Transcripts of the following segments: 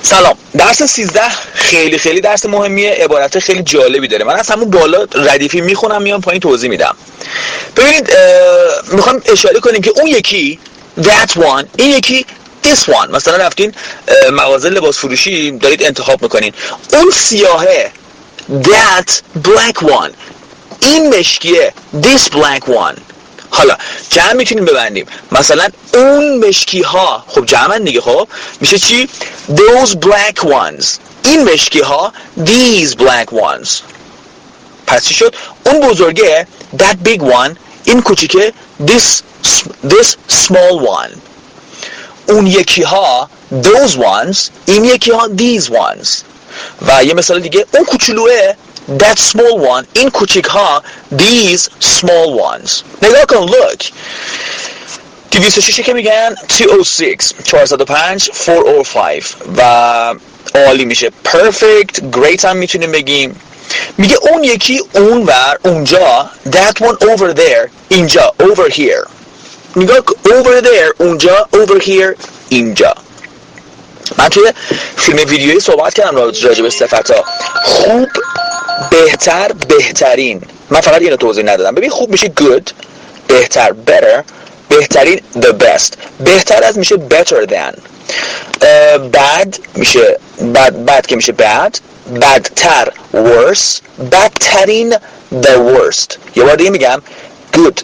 سلام. درس 13 خیلی خیلی درس مهمیه، عبارت خیلی جالبی داره. من از همون بالا ردیفی میخونم میام پایین توضیح میدم. ببینید میخوام اشاره کنیم که اون یکی that one، این یکی this one. مثلا رفتین مغازه لباس فروشی دارید انتخاب میکنین، اون سیاهه that black one، این مشکیه this black one. حالا جمع میتونیم ببندیم، مثلا اون مشکی ها، خب جمعن دیگه، خب میشه چی؟ those black ones، این مشکی ها these black ones. پس چی شد؟ اون بزرگه that big one، این کوچیکه this small one. اون یکی ها those ones، این یکی ها these ones. و یه مثال دیگه، اون کوچولوه that small one، این کوچیک ها these small ones. نگاه کن، look 206 که میگن 206 405 405 و عالی میشه perfect great هم میتونیم بگیم. میگه اون یکی اونور اونجا that one over there، اینجا over here. نگاه over there اونجا over here اینجا. من توی فیلم ویدیویی صحبت کردم راجع به صفت‌ها. خوب، بهتر، بهترین. من فقط اینو توضیح ندادم. ببین خوب میشه good، بهتر better، بهترین the best، بهتر از میشه better than، bad میشه bad که میشه bad، بدتر worse، بدترین the worst. یه بار دیگه میگم good،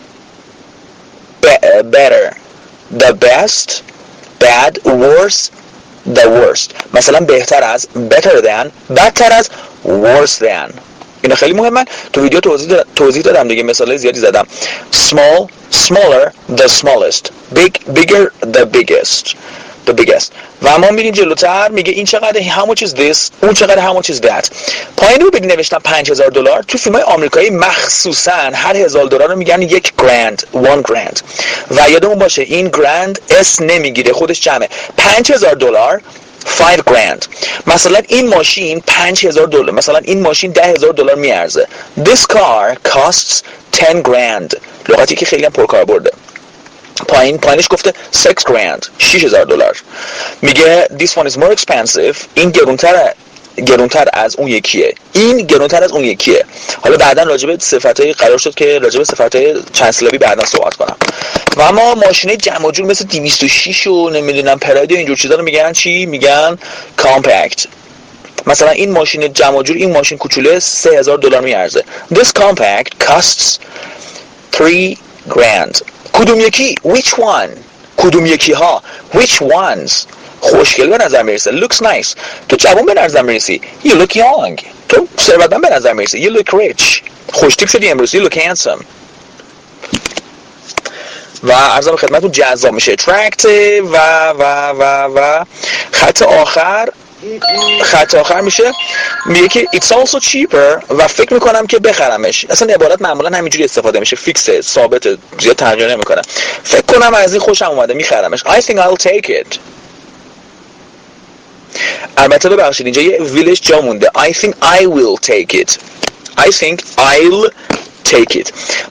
better، the best، bad، worse، the worst. مثلا بهتر از better than، بدتر از worse than. اینا خیلی مهمه. تو ویدیو توضیح دادم دیگه، مثال زیادی زدم. small smaller the smallest، big bigger the biggest. و اما میریم جلوتر، میگه این چقدر how much is this، اون چقدر how much is that. پایین رو بدین نوشتم $5000. تو فیلم‌های آمریکایی مخصوصا هر $1000 رو میگن $1 grand، $1 grand. و یادمون باشه این grand اس نمیگیره، خودش جمعه. $5000 $5 grand. مثلا این ماشین $5000، مثلا این ماشین $10,000 میارزه. This car costs 10 grand. لغتی که خیلی هم پرکاربرده. پایینش گفته 6 grand، $6000. میگه this one is more expensive، این گرونتر از اون یکیه، این گرونتر از اون یکیه. حالا بعداً راجع به صفاتای قرار شد که راجع به صفاتای چند سیلابی بعداً صحبت کنم. و اما ماشینه جمع جور مثل 206 و نمیدونم پراید و اینجور چیزا رو میگن چی؟ میگن compact. مثلا این ماشین جمع جور، این ماشین کوچوله $3000 میارزه. This compact costs 3 grand. کدوم یکی؟ which one؟ کدوم یکی ها؟ which ones؟ خوشگل به نظر میرسه. looks nice. تو جوان به نظر میرسی. you look young. تو ثروتمند به نظر میرسی. you look rich. خوشتیپ شدی امروز. you look handsome. و عرضم خدمتتون جذاب میشه attractive و خط آخر میشه میگه که it's also cheaper و فکر میکنم که بخرمش. اصلا عبارت معمولا همینجوری استفاده میشه، فیکسه، ثابته، زیاد تغییر نمیکنه. فکر کنم از این خوشم اومده میخرمش. I think I'll take it. البته ببخشید اینجا یه ویلش جا مونده. I think I will take it. I think I'll take it.